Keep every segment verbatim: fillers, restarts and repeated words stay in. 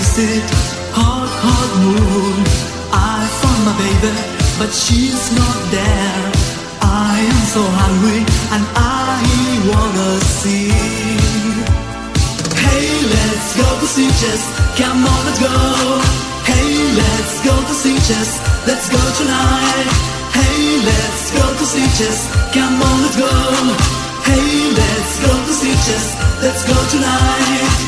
it, hot, hot moon. I found my baby, but she's not there. I am so hungry and I wanna see. Hey, let's go to Sitges, come on, let's go. Hey, let's go to Sitges, let's go tonight. Hey, let's go to Sitges, come on, let's go. Hey, let's go to Sitges, let's go tonight.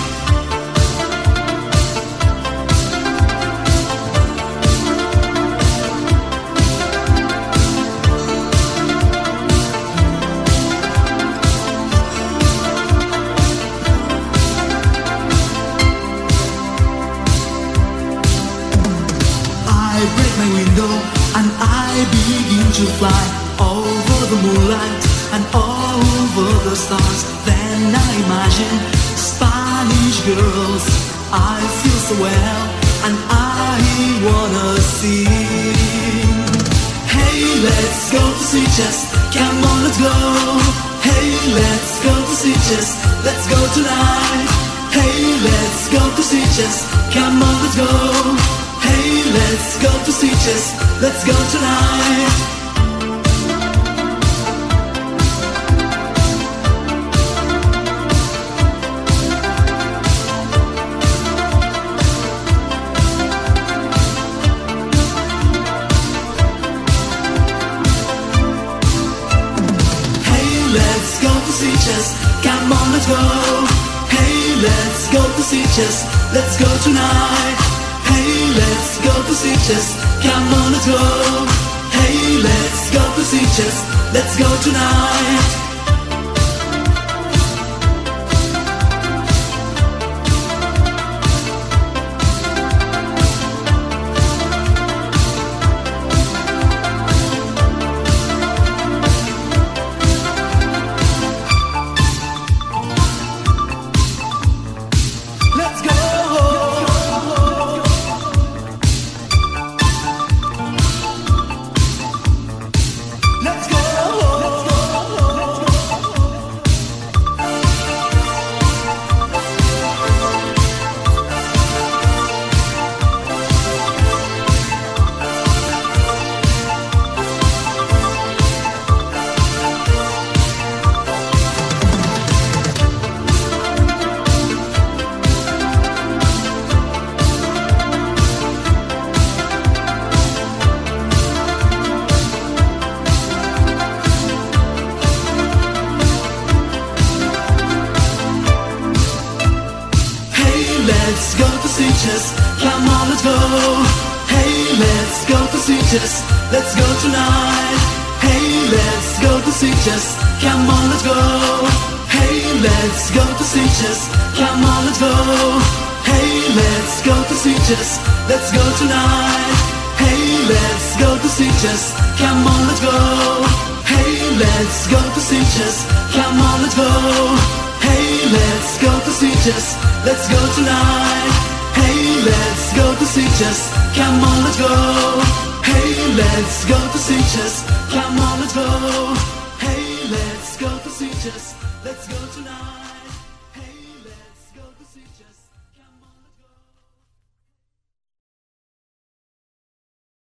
I break my window and I begin to fly over the moonlight and over the stars. Then I imagine Spanish girls. I feel so well and I wanna sing. Hey, let's go to Sitges, come on, let's go. Hey, let's go to Sitges, let's go tonight. Hey, let's go to Sitges, come on, let's go. Hey, let's go to Sitges, let's go tonight. Hey, let's go to Sitges, come on, let's go. Hey, let's go to Sitges, let's go tonight. Hey, let's go to Sitges, come on, let's go. Hey, let's go to Sitges, let's go tonight. Let's go to Sitges, come on, let's go. Hey, let's go to Sitges, let's go tonight. Hey, let's go to Sitges, come on, let's go. Hey, let's go to Sitges, come on, let's go. Hey, let's go to Sitges, let's go tonight. Hey, let's go to Sitges, come on, let's go. Hey, let's go to Sitges, come on, let's go. Hey, let's go to Sitges, let's go tonight. Hey, let's go to Sitges, come on, let's go. Hey, let's go to Sitges, come on, let's go. Hey, let's go to Sitges, let's go tonight.